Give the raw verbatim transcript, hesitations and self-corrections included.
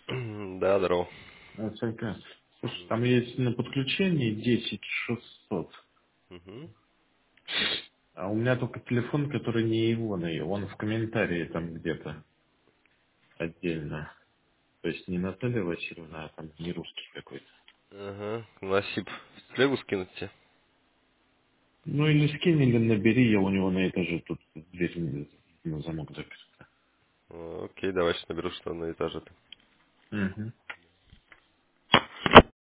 Да, здорово. Вот всякое. Слушай, там есть на подключении десять шестьсот, Мгм. а у меня только телефон, который не его, он в комментарии там где-то отдельно. То есть не Наталья Васильевна, а там не русский какой-то. Ага. Насип. Слегу скинуть тебе? Ну или скинь, или набери, я у него на этаже тут дверь на замок заперта. О, окей, давай сейчас наберу, что на этаже ты. Угу.